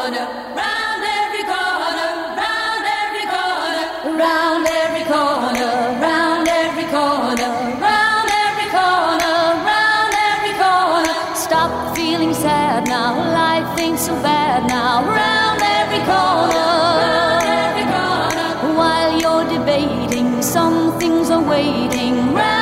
corner, round every corner, round every corner, round every corner, round every corner, round every corner, round every corner. Stop feeling sad now, life ain't so bad now. Round every corner, round every corner. While you're debating, some things are waiting.